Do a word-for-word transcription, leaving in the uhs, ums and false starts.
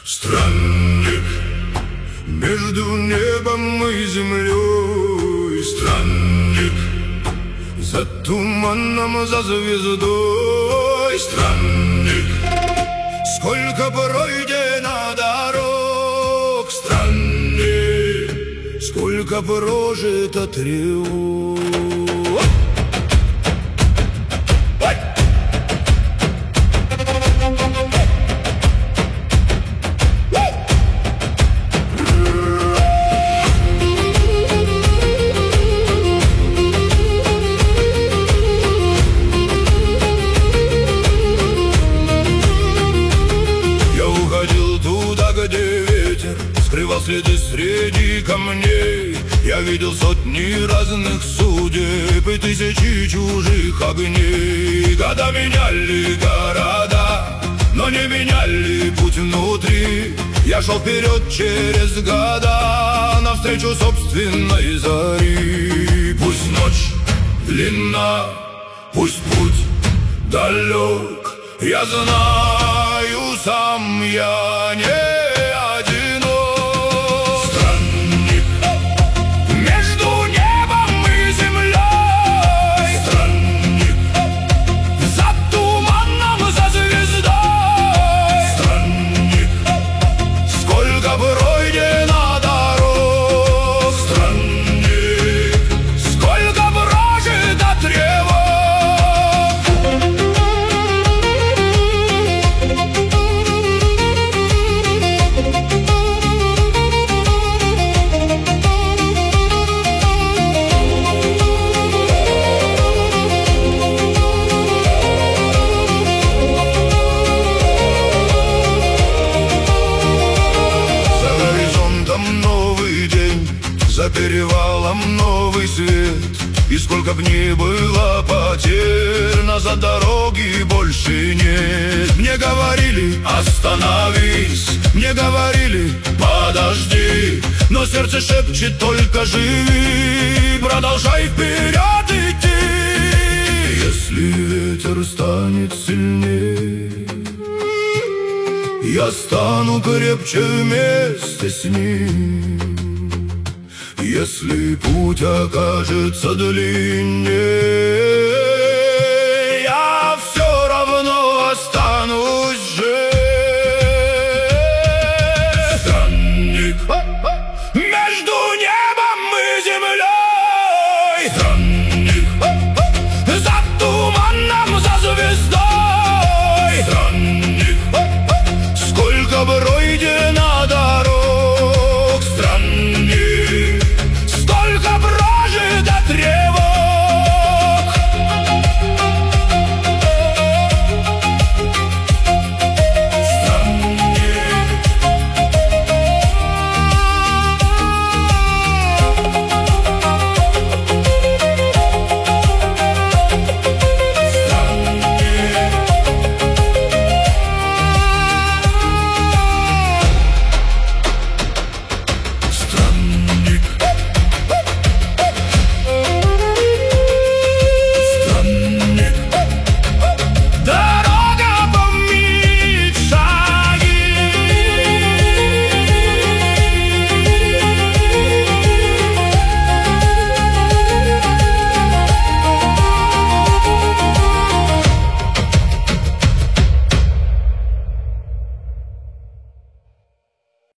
Странник между небом и землей, странник за туманом, за звездой, странник. Сколько пройдено дорог, странник, сколько прожито тревог. Скрывал следы среди камней. Я видел сотни разных судеб и тысячи чужих огней. Года меняли города, но не меняли путь внутри. Я шел вперед через года, навстречу собственной зари. Пусть ночь длинна, пусть путь далек, я знаю, сам я не за перевалом новый свет. И сколько б ни было потерь, назад дороги больше нет. Мне говорили: остановись, мне говорили: подожди, но сердце шепчет: только живи, продолжай вперед идти. Если ветер станет сильнее, я стану крепче вместе с ним. Если путь окажется длиннее,